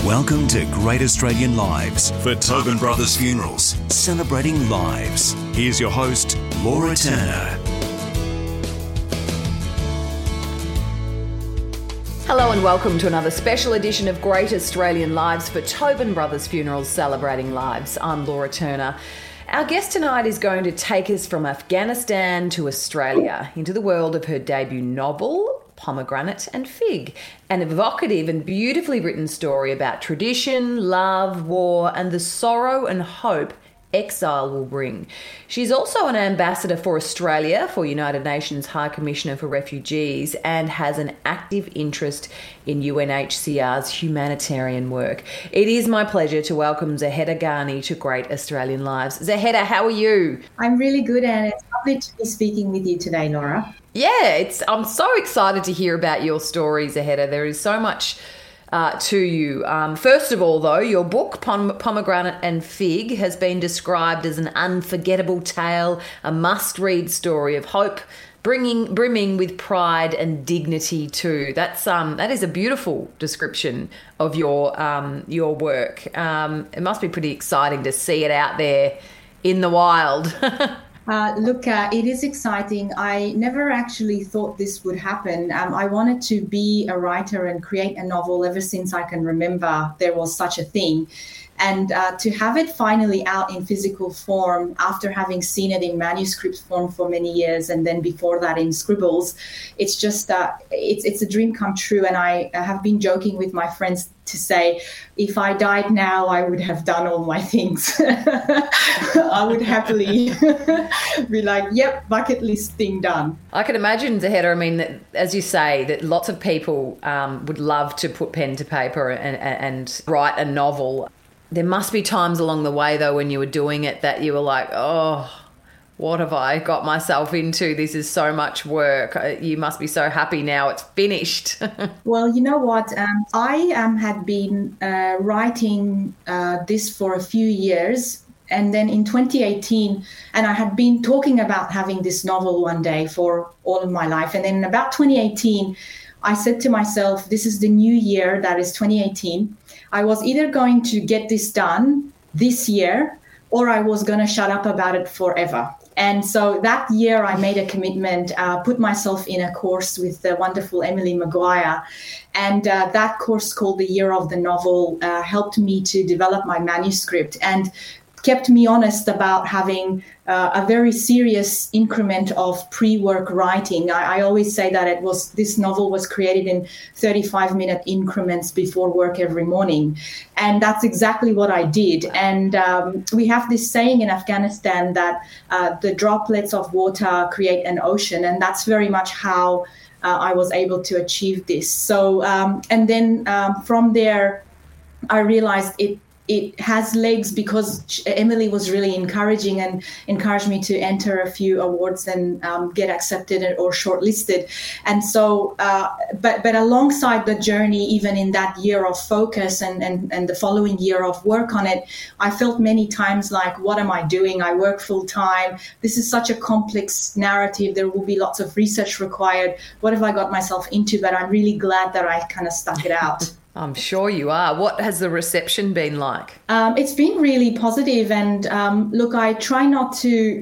Welcome to Great Australian Lives for Tobin Brothers Funerals, celebrating lives. Here's your host, Laura Turner. Hello and welcome to another special edition of Great Australian Lives for Tobin Brothers Funerals, celebrating lives. I'm Laura Turner. Our guest tonight is going to take us from Afghanistan to Australia into the world of her debut novel, Pomegranate and Fig, an evocative and beautifully written story about tradition, love, war, and the sorrow and hope exile will bring. She's also an ambassador for Australia for United Nations High Commissioner for Refugees and has an active interest in UNHCR's humanitarian work. It is my pleasure to welcome Zaheda Ghani to Great Australian Lives. Zaheda, how are you? I'm really good, and it's lovely to be speaking with you today, Laura. Yeah, I'm so excited to hear about your stories, Zaheda. There is so much to you. First of all, though, your book, Pomegranate and Fig, has been described as an unforgettable tale, a must-read story of hope, brimming with pride and dignity too. That is a beautiful description of your work. It must be pretty exciting to see it out there in the wild. It is exciting. I never actually thought this would happen. I wanted to be a writer and create a novel ever since I can remember there was such a thing. And to have it finally out in physical form after having seen it in manuscript form for many years and then before that in scribbles, it's just it's a dream come true. And I have been joking with my friends to say, if I died now, I would have done all my things. I would happily be like, yep, bucket list thing done. I can imagine, Zaheda, I mean, that, as you say, that lots of people would love to put pen to paper and write a novel. There must be times along the way, though, when you were doing it that you were like, oh, what have I got myself into? This is so much work. You must be so happy now it's finished. Well, you know what? I had been writing this for a few years. And then in 2018, and I had been talking about having this novel one day for all of my life. And then in about 2018, I said to myself, this is the new year, that is 2018. I was either going to get this done this year or I was going to shut up about it forever. And so that year I made a commitment, put myself in a course with the wonderful Emily Maguire. And that course, called the Year of the Novel, helped me to develop my manuscript and kept me honest about having a very serious increment of pre-work writing. I always say that this novel was created in 35-minute increments before work every morning. And that's exactly what I did. And we have this saying in Afghanistan that the droplets of water create an ocean. And that's very much how I was able to achieve this. So, and then from there, I realized it has legs because Emily was really encouraging and encouraged me to enter a few awards and get accepted or shortlisted. And so, but alongside the journey, even in that year of focus and the following year of work on it, I felt many times like, what am I doing? I work full time. This is such a complex narrative. There will be lots of research required. What have I got myself into? But I'm really glad that I kind of stuck it out. I'm sure you are. What has the reception been like? It's been really positive, and look, I try not to.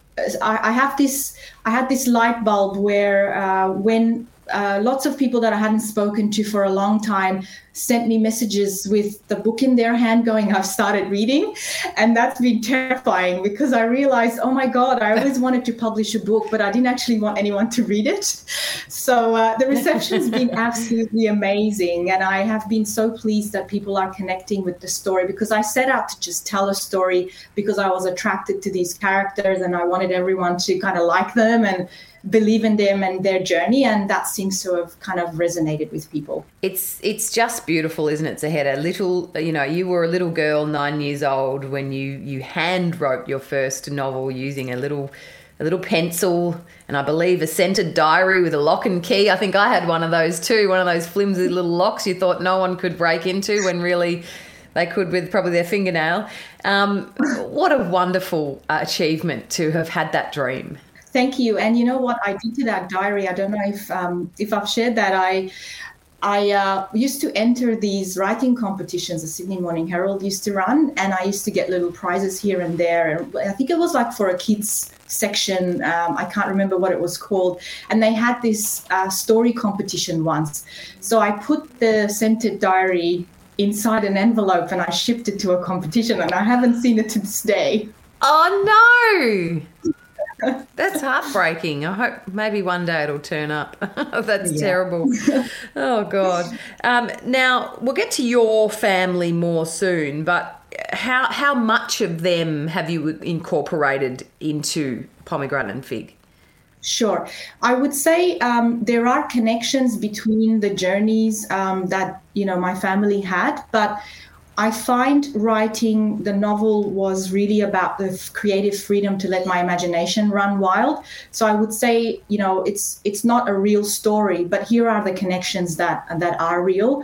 I had this light bulb where when lots of people that I hadn't spoken to for a long time sent me messages with the book in their hand going, I've started reading. And that's been terrifying because I realized, oh my God, I always wanted to publish a book, but I didn't actually want anyone to read it. So the reception's been absolutely amazing. And I have been so pleased that people are connecting with the story, because I set out to just tell a story because I was attracted to these characters and I wanted everyone to kind of like them and believe in them and their journey, and that seems to have kind of resonated with people. It's just beautiful, isn't it, Zaheda? You were a little girl, 9 years old, when you hand wrote your first novel using a little pencil and I believe a scented diary with a lock and key. I think I had one of those too, one of those flimsy little locks you thought no one could break into when really they could with probably their fingernail. What a wonderful achievement to have had that dream. Thank you. And you know what I did to that diary? I don't know if I've shared that. I used to enter these writing competitions the Sydney Morning Herald used to run, and I used to get little prizes here and there. And I think it was like for a kids section. I can't remember what it was called. And they had this story competition once. So I put the scented diary inside an envelope and I shipped it to a competition, and I haven't seen it to this day. Oh, no. That's heartbreaking. I hope maybe one day it'll turn up. That's terrible. Oh, God. Now, we'll get to your family more soon, but how much of them have you incorporated into Pomegranate and Fig? Sure. I would say there are connections between the journeys that, my family had, but I find writing the novel was really about the creative freedom to let my imagination run wild. So I would say, it's not a real story, but here are the connections that are real.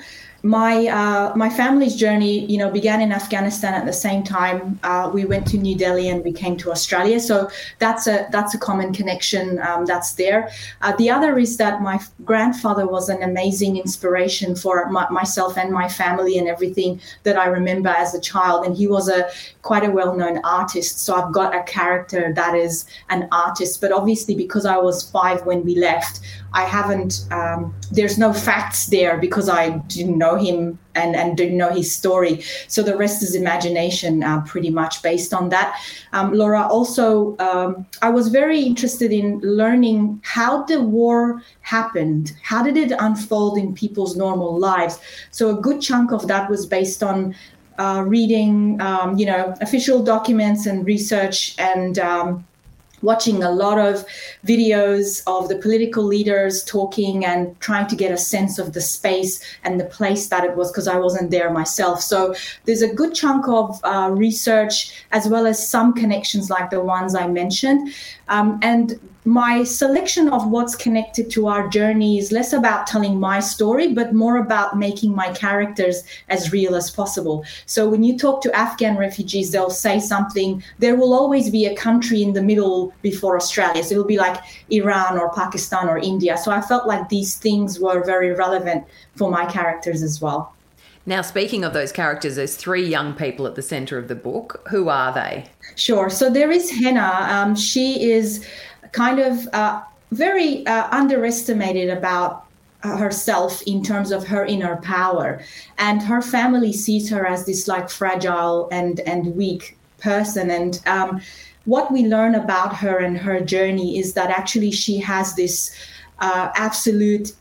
My family's journey, began in Afghanistan at the same time. We went to New Delhi and we came to Australia. So that's a common connection that's there. The other is that my grandfather was an amazing inspiration for myself and my family and everything that I remember as a child. And he was quite a well-known artist. So I've got a character that is an artist. But obviously, because I was 5 when we left, I haven't, there's no facts there because I didn't know him and didn't know his story. So the rest is imagination, pretty much based on that. Laura, also, I was very interested in learning how the war happened. How did it unfold in people's normal lives? So a good chunk of that was based on reading, official documents and research and watching a lot of videos of the political leaders talking and trying to get a sense of the space and the place that it was, because I wasn't there myself. So there's a good chunk of research as well as some connections like the ones I mentioned. And my selection of what's connected to our journey is less about telling my story, but more about making my characters as real as possible. So when you talk to Afghan refugees, they'll say something. There will always be a country in the middle before Australia. So it'll be like Iran or Pakistan or India. So I felt like these things were very relevant for my characters as well. Now, speaking of those characters, there's 3 young people at the centre of the book. Who are they? Sure. So there is Henna. She is kind of very underestimated about herself in terms of her inner power. And her family sees her as this like fragile and weak person. And what we learn about her and her journey is that actually she has this absolutely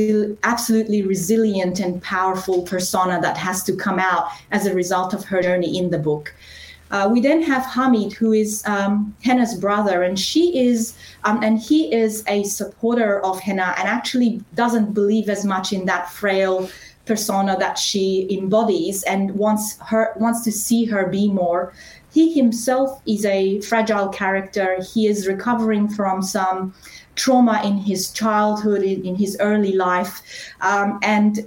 resilient and powerful persona that has to come out as a result of her journey in the book. We then have Hamid, who is Henna's brother, and he is a supporter of Henna and actually doesn't believe as much in that frail persona that she embodies and wants to see her be more. He himself is a fragile character. He is recovering from some trauma in his childhood, in his early life, and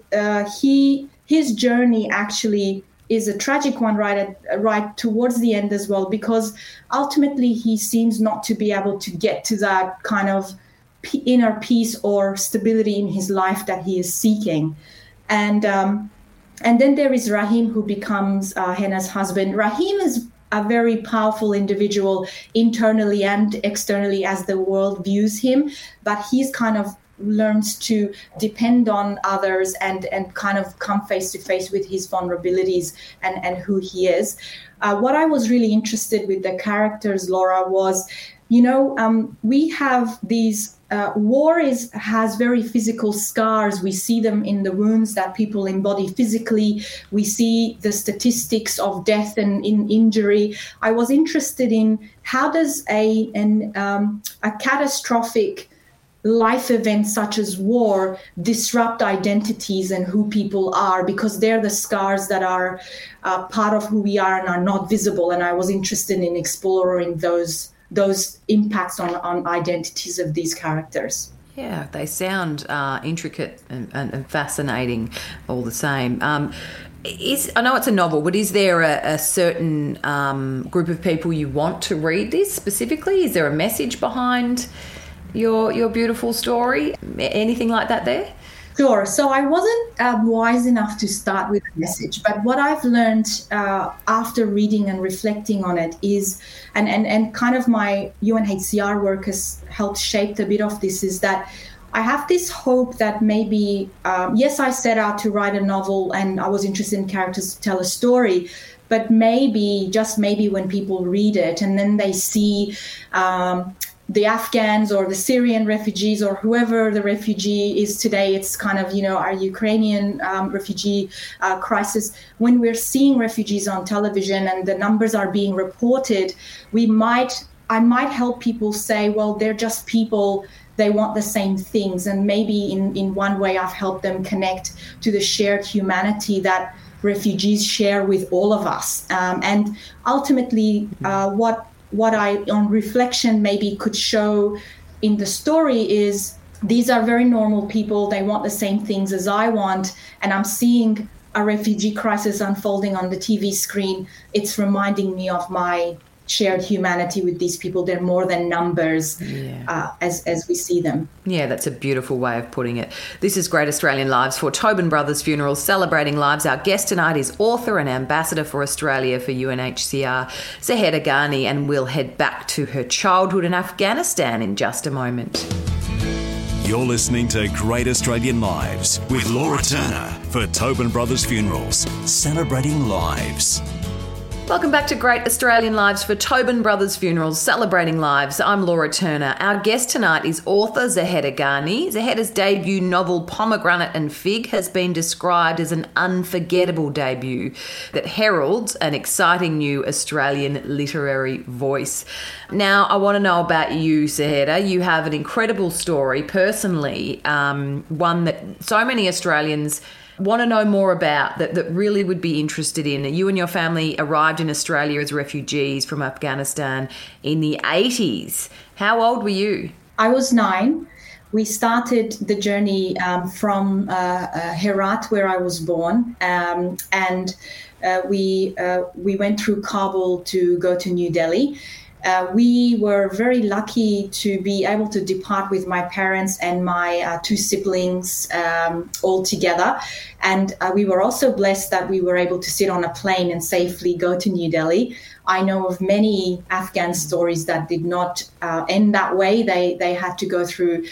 his journey actually is a tragic one right towards the end as well, because ultimately he seems not to be able to get to that kind of inner peace or stability in his life that he is seeking. And then there is Rahim, who becomes Henna's husband. Rahim is a very powerful individual internally and externally as the world views him, but he's kind of learns to depend on others and kind of come face to face with his vulnerabilities and who he is. What I was really interested with the characters, Laura, was, we have these war has very physical scars. We see them in the wounds that people embody physically. We see the statistics of death and in injury. I was interested in how does a catastrophic life events such as war disrupt identities and who people are, because they're the scars that are part of who we are and are not visible. And I was interested in exploring those impacts on identities of these characters. Yeah, they sound intricate and fascinating all the same. I know it's a novel, but is there a certain group of people you want to read this specifically? Is there a message behind your beautiful story? Anything like that there? Sure. So I wasn't wise enough to start with a message, but what I've learned after reading and reflecting on it is, and kind of my UNHCR work has helped shape a bit of this, is that I have this hope that maybe, yes, I set out to write a novel and I was interested in characters to tell a story, but maybe, just maybe, when people read it and then they see the Afghans or the Syrian refugees or whoever the refugee is today, it's kind of, our Ukrainian refugee crisis. When we're seeing refugees on television and the numbers are being reported, I might help people say, well, they're just people, they want the same things. And maybe in one way I've helped them connect to the shared humanity that refugees share with all of us. And ultimately, what I, on reflection, maybe could show in the story is these are very normal people. They want the same things as I want. And I'm seeing a refugee crisis unfolding on the TV screen. It's reminding me of my shared humanity with these people. They're more than numbers as we see them. Yeah, that's a beautiful way of putting it. This is Great Australian Lives for Tobin Brothers Funerals, celebrating lives. Our guest tonight is author and ambassador for Australia for UNHCR, Zaheda Ghani, and we'll head back to her childhood in Afghanistan in just a moment. You're listening to Great Australian Lives with Laura Turner for Tobin Brothers Funerals, celebrating lives. Welcome back to Great Australian Lives for Tobin Brothers Funerals, celebrating lives. I'm Laura Turner. Our guest tonight is author Zaheda Ghani. Zaheda's debut novel Pomegranate and Fig has been described as an unforgettable debut that heralds an exciting new Australian literary voice. Now, I want to know about you, Zaheda. You have an incredible story personally, one that so many Australians want to know more about, that really would be interested in. You and your family arrived in Australia as refugees from Afghanistan in the 80s. How old were you? I was 9. We started the journey from Herat, where I was born, and we went through Kabul to go to New Delhi. We were very lucky to be able to depart with my parents and my 2 siblings all together. And we were also blessed that we were able to sit on a plane and safely go to New Delhi. I know of many Afghan stories that did not end that way. They had to go through,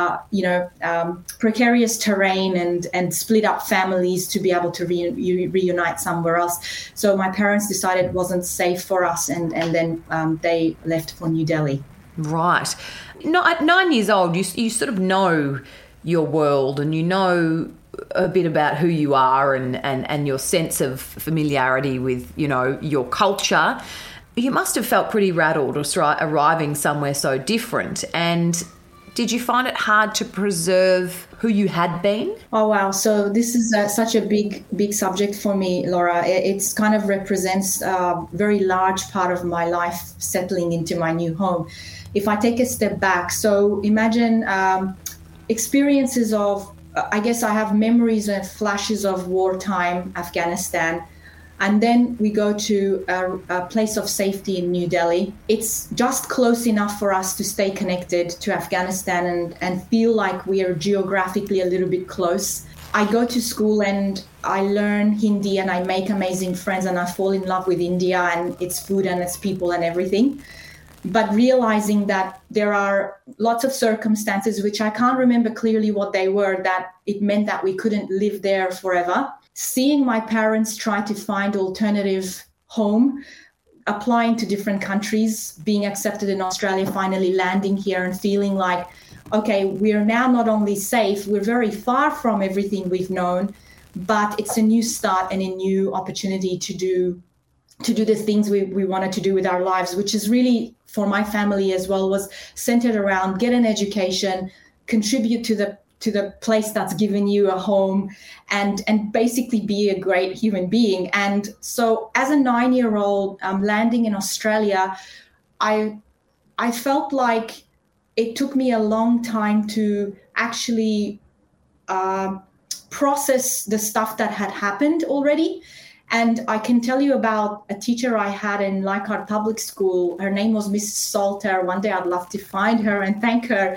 precarious terrain and split up families to be able to reunite somewhere else. So my parents decided it wasn't safe for us, and then they left for New Delhi. Right. At 9 years old, you sort of know your world and you know a bit about who you are and your sense of familiarity with, your culture. You must have felt pretty rattled arriving somewhere so different. And did you find it hard to preserve who you had been? Oh, wow. So this is such a big subject for me, Laura. It's kind of represents a very large part of my life settling into my new home. If I take a step back, so imagine experiences of, I guess I have memories and flashes of wartime Afghanistan. And then we go to a place of safety in New Delhi. It's just close enough for us to stay connected to Afghanistan and feel like we are geographically a little bit close. I go to school and I learn Hindi and I make amazing friends and I fall in love with India and its food and its people and everything. But realizing that there are lots of circumstances, which I can't remember clearly what they were, that it meant that we couldn't live there forever. Seeing my parents try to find alternative home, applying to different countries, being accepted in Australia, finally landing here and feeling like, okay, we're now not only safe, we're very far from everything we've known, but it's a new start and a new opportunity to do the things we wanted to do with our lives, which is really, for my family as well, was centered around get an education, contribute to the place that's given you a home, and basically be a great human being. And so as a 9-year-old landing in Australia, I felt like it took me a long time to actually process the stuff that had happened already. And I can tell you about a teacher I had in Leichhardt Public School. Her name was Mrs. Salter. One day I'd love to find her and thank her.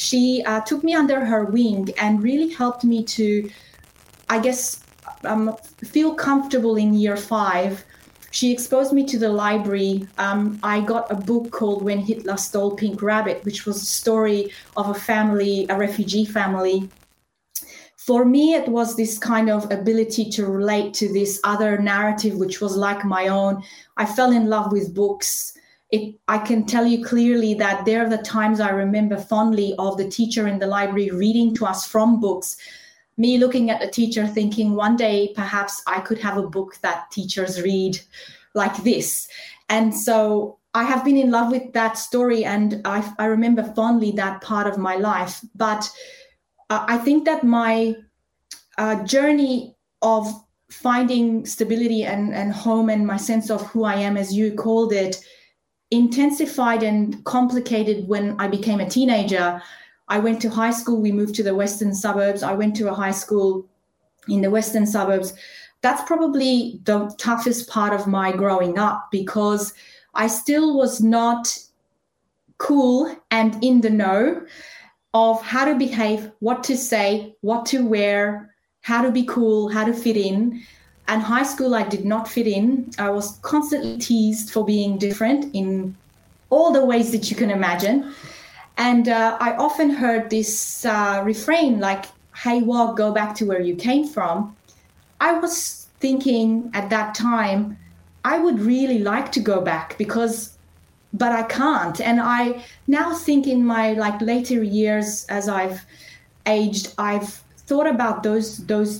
she took me under her wing and really helped me to, I guess, feel comfortable in year 5. She exposed me to the library. I got a book called When Hitler Stole Pink Rabbit, which was a story of a family, a refugee family. For me, it was this kind of ability to relate to this other narrative, which was like my own. I fell in love with books. I can tell you clearly that there are the times I remember fondly of the teacher in the library reading to us from books, me looking at the teacher thinking one day perhaps I could have a book that teachers read like this. And so I have been in love with that story, and I remember fondly that part of my life. But I think that my journey of finding stability and home and my sense of who I am, as you called it, intensified and complicated when I became a teenager. I went to high school. We moved to the western suburbs. I went to a high school in the western suburbs. That's probably the toughest part of my growing up, because I still was not cool and in the know of how to behave, what to say, what to wear, how to be cool, how to fit in. And high school, I did not fit in. I was constantly teased for being different in all the ways that you can imagine. And I often heard this refrain like, hey, well, go back to where you came from. I was thinking at that time, I would really like to go back but I can't. And I now think in my later years, as I've aged, I've thought about those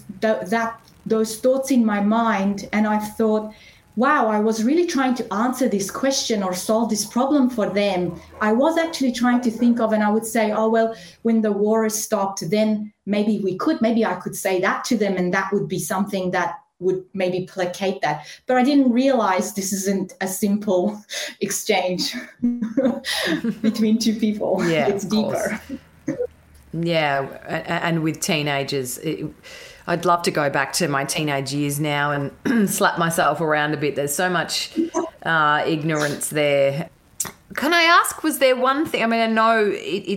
thoughts in my mind, and I've thought, wow, I was really trying to answer this question or solve this problem for them. I was actually trying to think of, and I would say, oh, well, when the war is stopped, then maybe I could say that to them, and that would be something that would maybe placate that. But I didn't realize this isn't a simple exchange between two people. Yeah, it's deeper. Yeah, and with teenagers, I'd love to go back to my teenage years now and slap myself around a bit. There's so much ignorance there. Can I ask, was there one thing? I mean, I know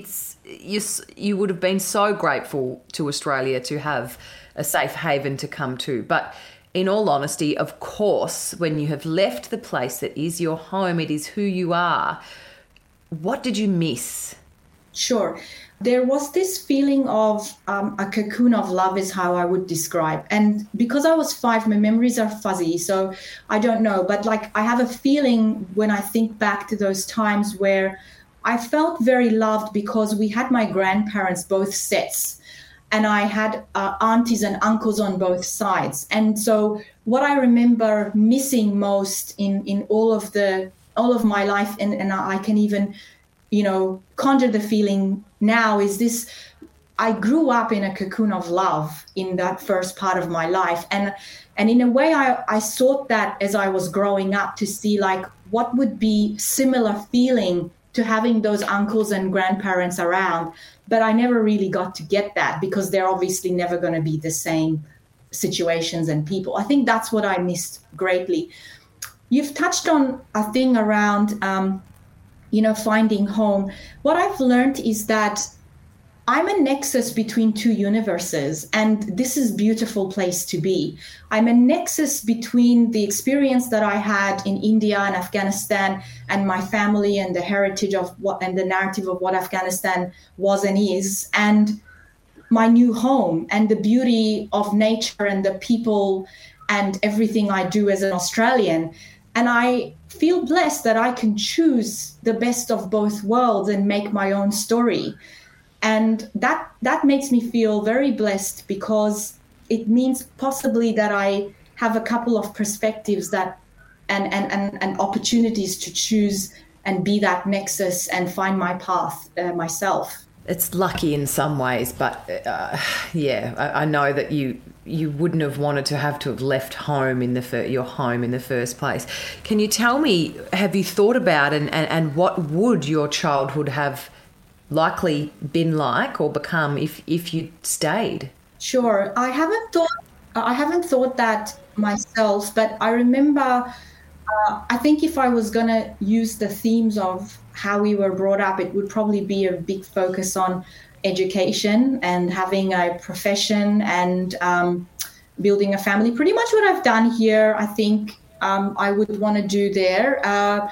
you would have been so grateful to Australia to have a safe haven to come to, but in all honesty, of course, when you have left the place that is your home, it is who you are. What did you miss? Sure. There was this feeling of a cocoon of love is how I would describe. And because I was 5, my memories are fuzzy, so I don't know. But I have a feeling when I think back to those times where I felt very loved, because we had my grandparents, both sets, and I had aunties and uncles on both sides. And so what I remember missing most in all of my life, and I can even conjure the feeling now, is this: I grew up in a cocoon of love in that first part of my life. And in a way, I sought that as I was growing up, to see what would be similar feeling to having those uncles and grandparents around. But I never really got to get that, because they're obviously never going to be the same situations and people. I think that's what I missed greatly. You've touched on a thing around finding home. What I've learned is that I'm a nexus between two universes, and this is a beautiful place to be. I'm a nexus between the experience that I had in India and Afghanistan and my family and the heritage of and the narrative of what Afghanistan was and is, and my new home and the beauty of nature and the people and everything I do as an Australian. And I feel blessed that I can choose the best of both worlds and make my own story. And that makes me feel very blessed, because it means possibly that I have a couple of perspectives that and opportunities to choose and be that nexus and find my path myself. It's lucky in some ways, but I know that you wouldn't have wanted to have left home your home in the first place. Can you tell me, have you thought about and what would your childhood have likely been like or become if you stayed? Sure. I haven't thought that myself, but I remember I think if I was going to use the themes of how we were brought up, it would probably be a big focus on education and having a profession and building a family. Pretty much what I've done here, I think I would want to do there.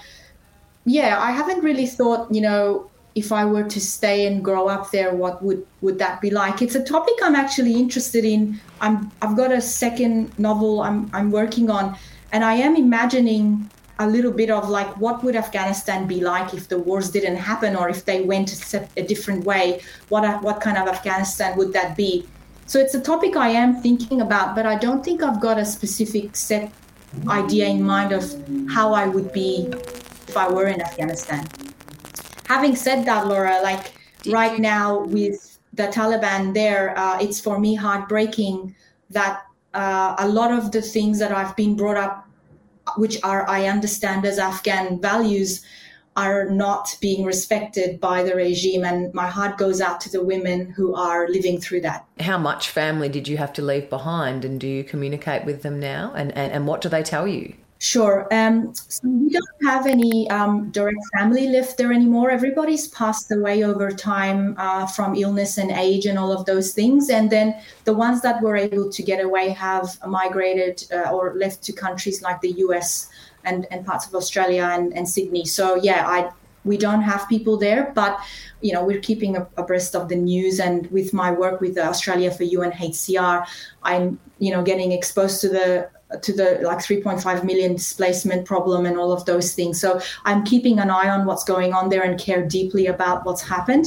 I haven't really thought, if I were to stay and grow up there, what would that be like? It's a topic I'm actually interested in. I've got a second novel I'm working on, and I am imagining a little bit of like, what would Afghanistan be like if the wars didn't happen, or if they went a different way? What kind of Afghanistan would that be? So it's a topic I am thinking about, but I don't think I've got a specific set idea in mind of how I would be if I were in Afghanistan. Having said that, Laura, like right now with the Taliban there, it's for me heartbreaking that a lot of the things that I've been brought up, which are, I understand, as Afghan values, are not being respected by the regime. And my heart goes out to the women who are living through that. How much family did you have to leave behind, and do you communicate with them now? And what do they tell you? Sure. So we don't have any direct family left there anymore. Everybody's passed away over time from illness and age and all of those things. And then the ones that were able to get away have migrated or left to countries like the US and parts of Australia and Sydney. So, we don't have people there, but, we're keeping abreast of the news. And with my work with Australia for UNHCR, I'm, getting exposed to the like 3.5 million displacement problem and all of those things. So I'm keeping an eye on what's going on there and care deeply about what's happened.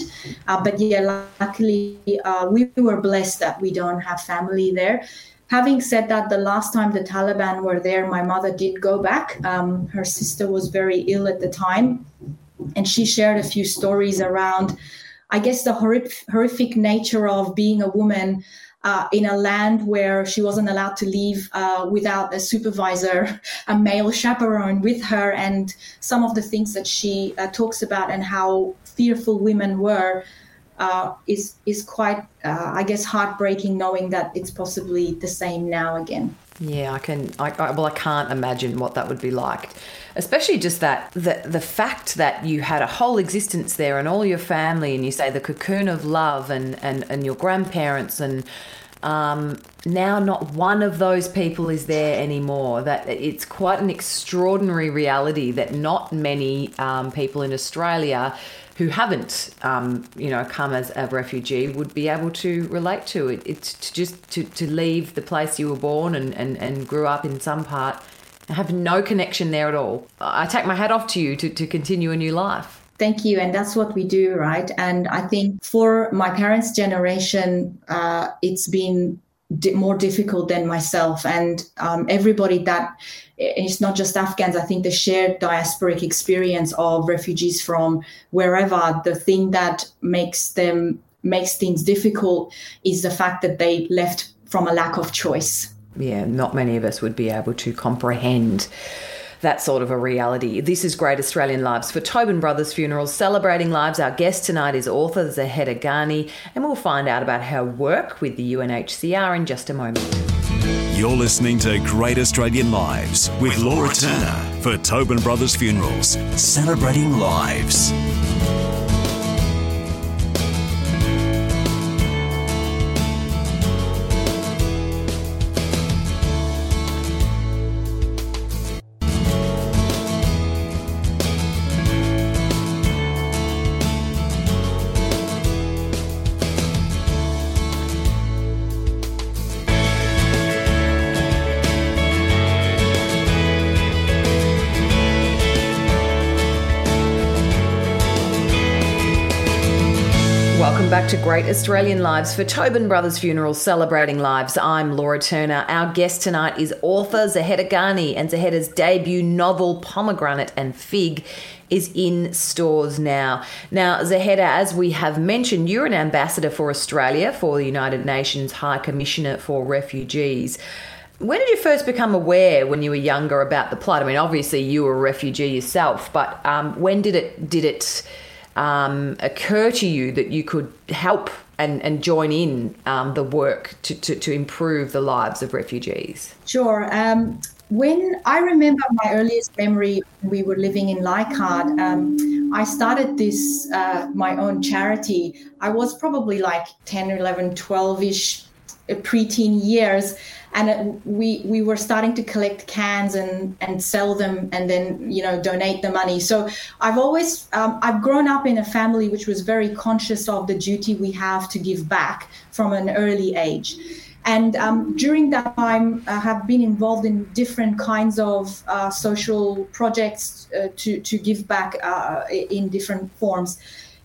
Luckily, we were blessed that we don't have family there. Having said that, the last time the Taliban were there, my mother did go back. Her sister was very ill at the time, and she shared a few stories around, I guess, the horrific nature of being a woman in a land where she wasn't allowed to leave without a supervisor, a male chaperone with her, and some of the things that she talks about and how fearful women were is quite, I guess, heartbreaking, knowing that it's possibly the same now again. Yeah, I can't imagine what that would be like, especially just that the fact that you had a whole existence there and all your family, and you say the cocoon of love and your grandparents, and now not one of those people is there anymore. That it's quite an extraordinary reality that not many people in Australia who haven't, come as a refugee would be able to relate to it. It's to leave the place you were born and grew up in some part and have no connection there at all. I take my hat off to you to continue a new life. Thank you. And that's what we do, right? And I think for my parents' generation, it's been more difficult than myself. And everybody that, it's not just Afghans, I think the shared diasporic experience of refugees from wherever, the thing that makes things difficult is the fact that they left from a lack of choice. Yeah, not many of us would be able to comprehend that sort of a reality. This is Great Australian Lives for Tobin Brothers Funerals, celebrating lives. Our guest tonight is author Zaheda Ghani, and we'll find out about her work with the UNHCR in just a moment. You're listening to Great Australian Lives with Laura Turner for Tobin Brothers Funerals, celebrating lives. Welcome back to Great Australian Lives for Tobin Brothers Funerals, celebrating lives. I'm Laura Turner. Our guest tonight is author Zaheda Ghani, and Zaheda's debut novel, Pomegranate and Fig, is in stores now. Now, Zaheda, as we have mentioned, you're an ambassador for Australia for the United Nations High Commissioner for Refugees. When did you first become aware, when you were younger, about the plight? I mean, obviously you were a refugee yourself, but when did it occur to you that you could help and join in the work to improve the lives of refugees? Sure. when I remember my earliest memory, we were living in Leichhardt. I started this, my own charity. I was probably like 10, 11, 12-ish, preteen years. And we were starting to collect cans and sell them and then, donate the money. So I've always, I've grown up in a family which was very conscious of the duty we have to give back from an early age. And during that time, I have been involved in different kinds of social projects to give back in different forms.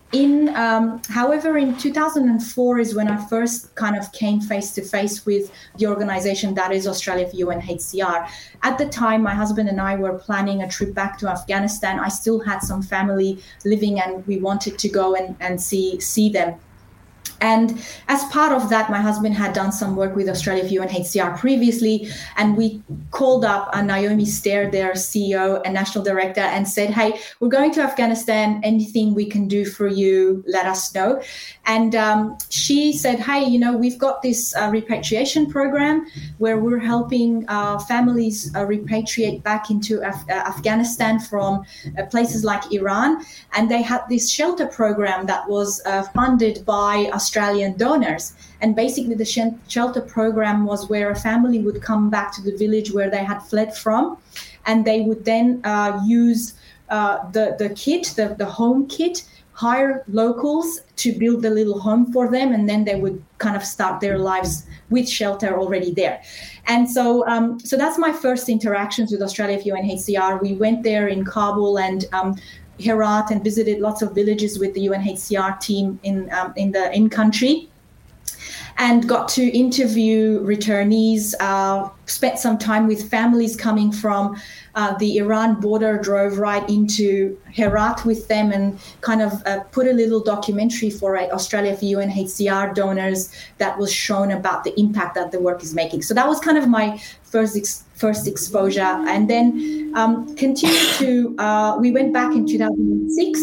However, in 2004 is when I first kind of came face to face with the organization that is Australia for UNHCR. At the time, my husband and I were planning a trip back to Afghanistan. I still had some family living and we wanted to go and see them. And as part of that, my husband had done some work with Australia for UNHCR previously, and we called up Naomi Stair, their CEO and national director, and said, hey, we're going to Afghanistan. Anything we can do for you, let us know. And she said, hey, we've got this repatriation program where we're helping families repatriate back into Afghanistan from places like Iran. And they had this shelter program that was funded by Australian donors. And basically the shelter program was where a family would come back to the village where they had fled from, and they would then use the kit, the home kit, hire locals to build the little home for them, and then they would kind of start their lives with shelter already there. And so that's my first interactions with Australia for UNHCR. We went there in Kabul and Herat and visited lots of villages with the UNHCR team in country, and got to interview returnees, spent some time with families coming from the Iran border, drove right into Herat with them, and kind of put a little documentary for Australia for UNHCR donors that was shown about the impact that the work is making. So that was kind of my first exposure, and then continued to, we went back in 2006,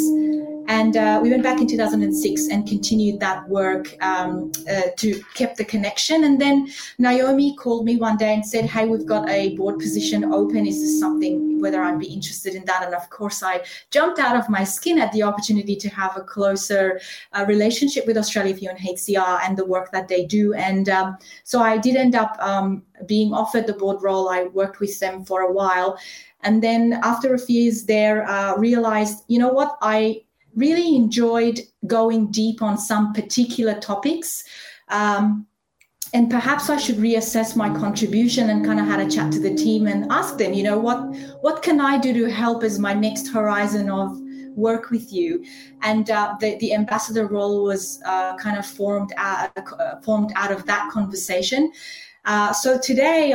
and continued that work to keep the connection. And then Naomi called me one day and said, hey, we've got a board position open. Is this something, whether I'd be interested in that? And of course, I jumped out of my skin at the opportunity to have a closer relationship with Australia for UNHCR and the work that they do. And so I did end up being offered the board role. I worked with them for a while. And then after a few years there, realized, I really enjoyed going deep on some particular topics. And perhaps I should reassess my contribution, and kind of had a chat to the team and ask them, what can I do to help as my next horizon of work with you? And the ambassador role was kind of formed out of that conversation. So today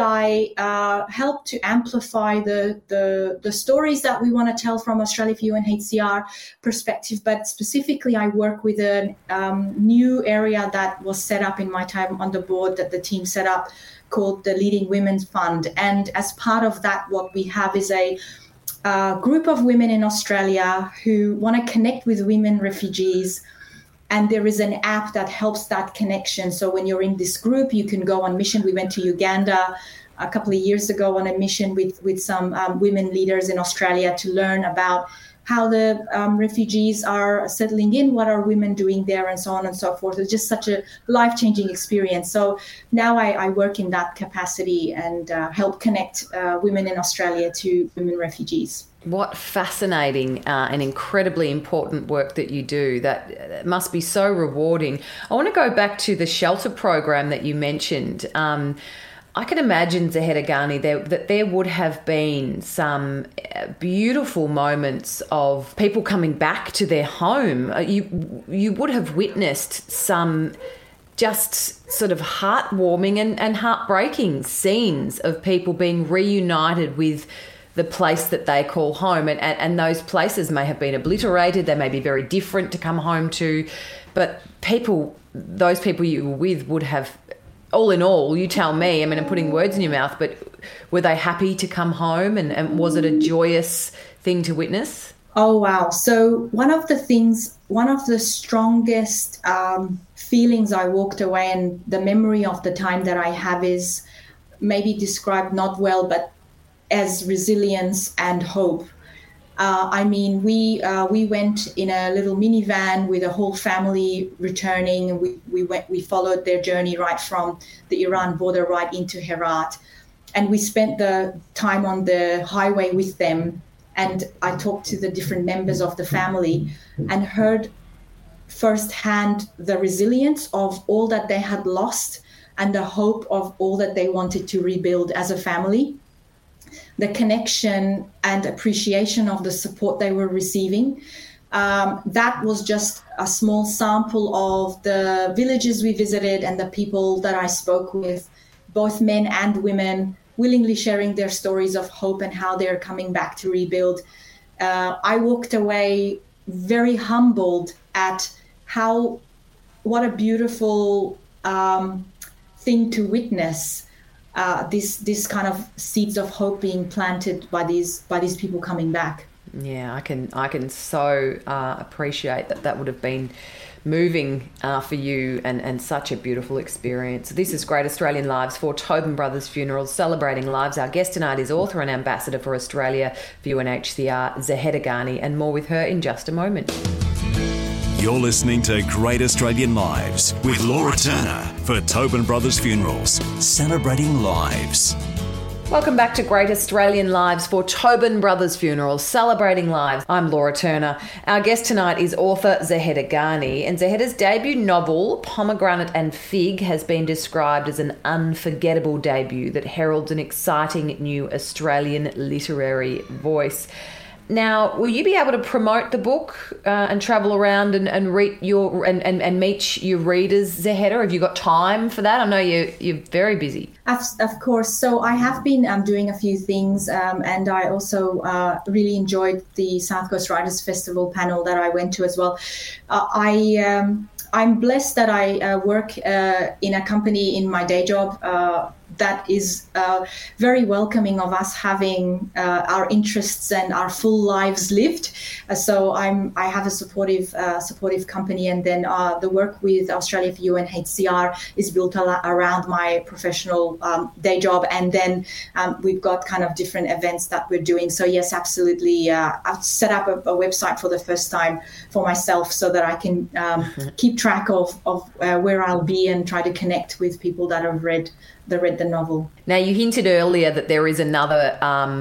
I help to amplify the stories that we want to tell from Australia for UNHCR perspective, but specifically I work with a new area that was set up in my time on the board that the team set up, called the Leading Women's Fund. And as part of that, what we have is a group of women in Australia who want to connect with women refugees. And there is an app that helps that connection. So when you're in this group, you can go on mission. We went to Uganda a couple of years ago on a mission with some women leaders in Australia to learn about how the refugees are settling in, what are women doing there, and so on and so forth. It's just such a life-changing experience. So now I work in that capacity and help connect women in Australia to women refugees. What fascinating and incredibly important work that you do. That must be so rewarding. I want to go back to the shelter program that you mentioned. I can imagine, Zaheda Ghani, that there would have been some beautiful moments of people coming back to their home. You would have witnessed some just sort of heartwarming and heartbreaking scenes of people being reunited with the place that they call home. And those places may have been obliterated. They may be very different to come home to. But those people you were with would have, all in all, you tell me, I mean, I'm putting words in your mouth, but were they happy to come home? And was it a joyous thing to witness? Oh, wow. So one of the strongest feelings I walked away, and the memory of the time that I have is maybe described not well, but as resilience and hope. We went in a little minivan with a whole family returning, and we followed their journey right from the Iran border right into Herat. And we spent the time on the highway with them. And I talked to the different members of the family and heard firsthand the resilience of all that they had lost and the hope of all that they wanted to rebuild as a family. The connection and appreciation of the support they were receiving. That was just a small sample of the villages we visited and the people that I spoke with, both men and women, willingly sharing their stories of hope and how they're coming back to rebuild. I walked away very humbled at what a beautiful thing to witness. This kind of seeds of hope being planted by these people coming back. Yeah, I can so appreciate that would have been moving for you and such a beautiful experience. This is Great Australian Lives for Tobin Brothers Funerals, celebrating lives. Our guest tonight is author and ambassador for Australia for UNHCR, Zaheda Ghani, and more with her in just a moment. You're listening to Great Australian Lives with Laura Turner for Tobin Brothers Funerals, celebrating lives. Welcome back to Great Australian Lives for Tobin Brothers Funerals, celebrating lives. I'm Laura Turner. Our guest tonight is author Zaheda Ghani, and Zaheda's debut novel, Pomegranate and Fig, has been described as an unforgettable debut that heralds an exciting new Australian literary voice. Now, will you be able to promote the book and travel around and read and meet your readers, Zaheda? Have you got time for that? I know you're very busy. Of course. So I have been doing a few things, and I also really enjoyed the South Coast Writers Festival panel that I went to as well. I'm blessed that I work in a company in my day job that is very welcoming of us having our interests and our full lives lived. So I have a supportive company, and then the work with Australia for UNHCR is built around my professional day job, and then we've got kind of different events that we're doing. So yes, absolutely. I've set up a website for the first time for myself so that I can keep track of where I'll be and try to connect with people that have read the novel. Now, you hinted earlier that there is another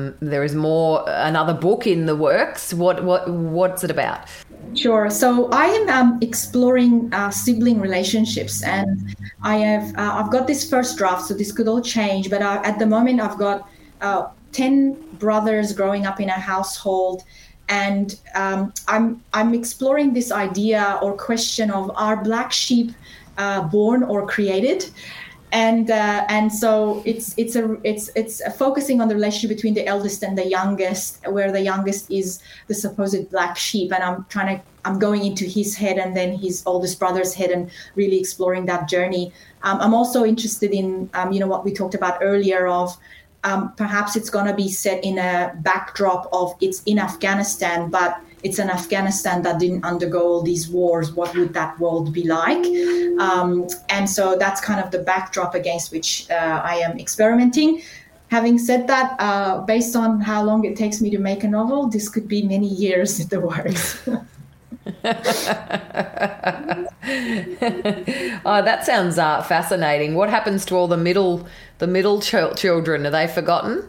book in the works. What's it about? Sure. So I am exploring sibling relationships, and I've got this first draft. So this could all change, but at the moment I've got 10 brothers growing up in a household. And I'm exploring this idea or question of, are black sheep born or created? And so it's focusing on the relationship between the eldest and the youngest, where the youngest is the supposed black sheep, and I'm going into his head and then his oldest brother's head and really exploring that journey. I'm also interested in what we talked about earlier of perhaps it's going to be set in a backdrop of it's in Afghanistan, but it's an Afghanistan that didn't undergo all these wars. What would that world be like? And so that's kind of the backdrop against which I am experimenting. Having said that, based on how long it takes me to make a novel, this could be many years in the works. Oh, that sounds fascinating. What happens to all the middle children? Are they forgotten?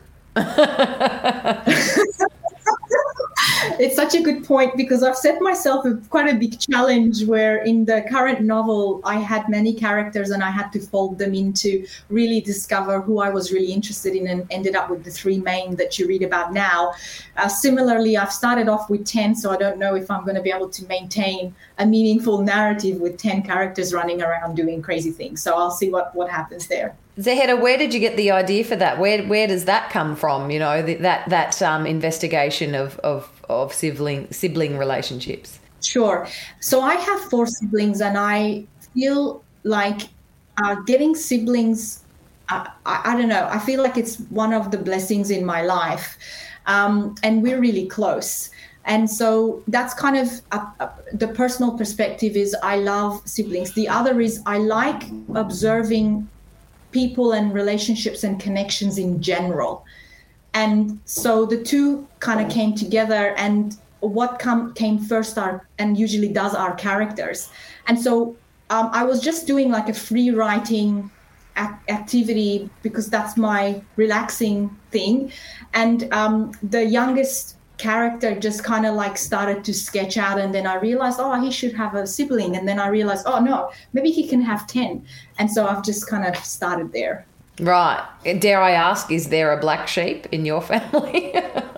It's such a good point, because I've set myself quite a big challenge where in the current novel I had many characters and I had to fold them in to really discover who I was really interested in, and ended up with the 3 main that you read about now. Similarly, I've started off with 10, so I don't know if I'm going to be able to maintain a meaningful narrative with 10 characters running around doing crazy things. So I'll see what happens there. Zaheda, where did you get the idea for that? Where does that come from? You know, that investigation of sibling relationships. Sure. So I have 4 siblings, and I feel like getting siblings, I don't know, I feel like it's one of the blessings in my life, and we're really close. And so that's kind of the personal perspective is I love siblings. The other is I like observing people and relationships and connections in general. And so the two kind of came together, and what came first and usually does our characters. And so I was just doing like a free writing activity because that's my relaxing thing. And the youngest character just kind of like started to sketch out, and then I realized, oh, he should have a sibling. And then I realized, oh no, maybe he can have 10. And so I've just kind of started there. Right. Dare I ask, is there a black sheep in your family?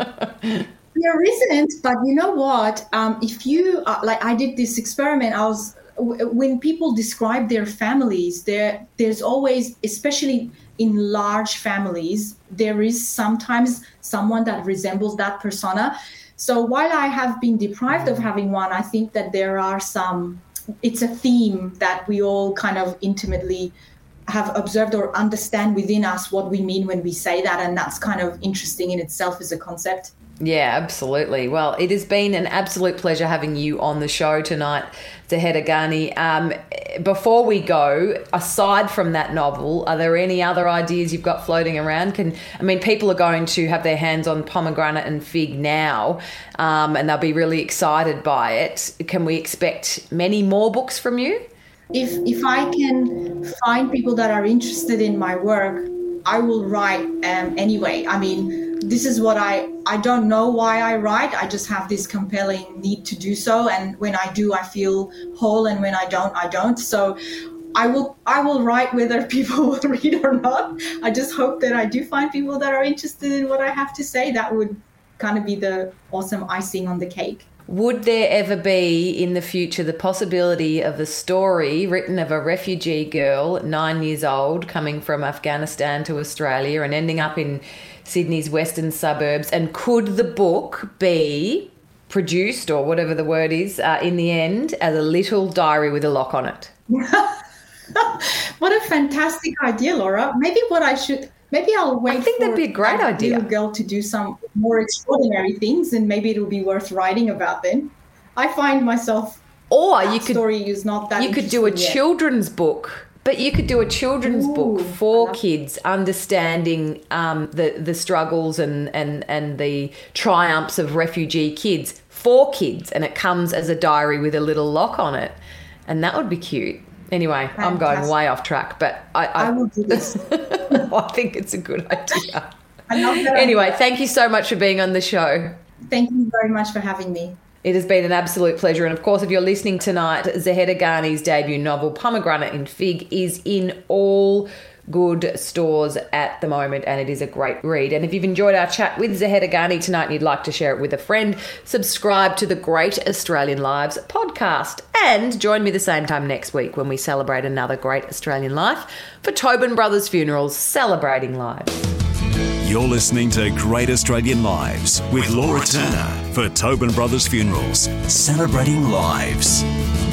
There isn't, but you know what? If you like, I did this experiment. When people describe their families, there's always, especially in large families, there is sometimes someone that resembles that persona. So while I have been deprived of having one, I think that there are some. It's a theme that we all kind of intimately have observed or understand within us what we mean when we say that, and that's kind of interesting in itself as a concept. Yeah, absolutely. Well, it has been an absolute pleasure having you on the show tonight, Zaheda Ghani. Before we go, aside from that novel, are there any other ideas you've got floating around? People are going to have their hands on Pomegranate and Fig now, and they'll be really excited by it. Can we expect many more books from you? If I can find people that are interested in my work, I will write anyway. I mean, this is what I don't know why I write. I just have this compelling need to do so. And when I do, I feel whole. And when I don't, I don't. So I will write whether people will read or not. I just hope that I do find people that are interested in what I have to say. That would kind of be the awesome icing on the cake. Would there ever be in the future the possibility of a story written of a refugee girl, 9 years old, coming from Afghanistan to Australia and ending up in Sydney's western suburbs? And could the book be produced, or whatever the word is, in the end, as a little diary with a lock on it? What a fantastic idea, Laura. Maybe I'll wait. I think that'd be a great idea. Little girl to do some more extraordinary things, and maybe it'll be worth writing about then. I find myself. Or you could story is not that. You could do a children's book, but you could do a children's book for kids, understanding the struggles and the triumphs of refugee kids for kids, and it comes as a diary with a little lock on it, and that would be cute. Anyway, fantastic. I'm going way off track, but I will do this. I think it's a good idea. I love that. Anyway, thank you so much for being on the show. Thank you very much for having me. It has been an absolute pleasure. And of course, if you're listening tonight, Zaheda Ghani's debut novel, Pomegranate and Fig, is in all good stores at the moment, and it is a great read. And if you've enjoyed our chat with Zaheda Ghani tonight and you'd like to share it with a friend, subscribe to the Great Australian Lives podcast and join me the same time next week when we celebrate another great Australian life for Tobin Brothers Funerals, celebrating lives. You're listening to Great Australian Lives with Laura Turner for Tobin Brothers Funerals, celebrating lives.